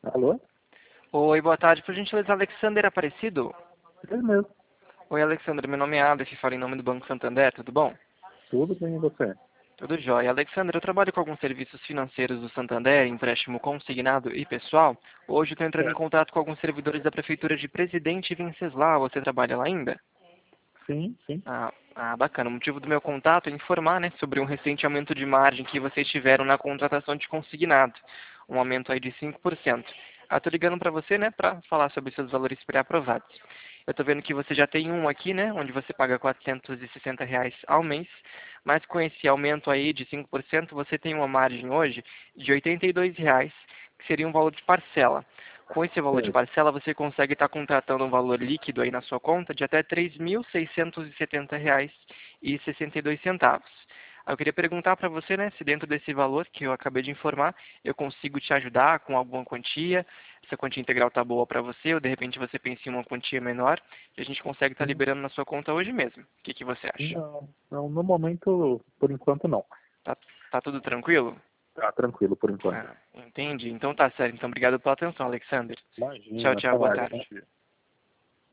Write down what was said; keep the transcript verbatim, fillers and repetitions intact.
Alô? Oi, boa tarde. Por gentileza, Alexander Aparecido? É mesmo. Oi, Alexander. Meu nome é Alex, falo em nome do Banco Santander, tudo bom? Tudo bem e você? Tudo jóia. Alexander, eu trabalho com alguns serviços financeiros do Santander, empréstimo consignado e pessoal. Hoje eu estou entrando em Certo. contato com alguns servidores da Prefeitura de Presidente Venceslau. Você trabalha lá ainda? Sim, sim. Ah, ah, bacana. O motivo do meu contato é informar, né, sobre um recente aumento de margem que vocês tiveram na contratação de consignado. Um aumento aí de cinco por cento. Ah, tô ligando para você, né, para falar sobre seus valores pré-aprovados. Eu tô vendo que você já tem um aqui, né, onde você paga quatrocentos e sessenta reais ao mês, mas com esse aumento aí de cinco por cento, você tem uma margem hoje de oitenta e dois reais, que seria um valor de parcela. Com esse valor de Certo. parcela, você consegue estar contratando um valor líquido aí na sua conta de até três mil seiscentos e setenta reais e sessenta e dois centavos. Eu queria perguntar para você, né, se dentro desse valor que eu acabei de informar, eu consigo te ajudar com alguma quantia, se a quantia integral tá boa para você, ou de repente você pensa em uma quantia menor, e a gente consegue estar Sim. liberando na sua conta hoje mesmo. O que, que você acha? Não, não, no momento, por enquanto não. Tá, tá tudo tranquilo? Tá tranquilo por enquanto. Ah, entendi. Então tá certo. Então obrigado pela atenção, Alexander. Tchau, Imagina, tchau. até Boa mais. tarde. Bom dia.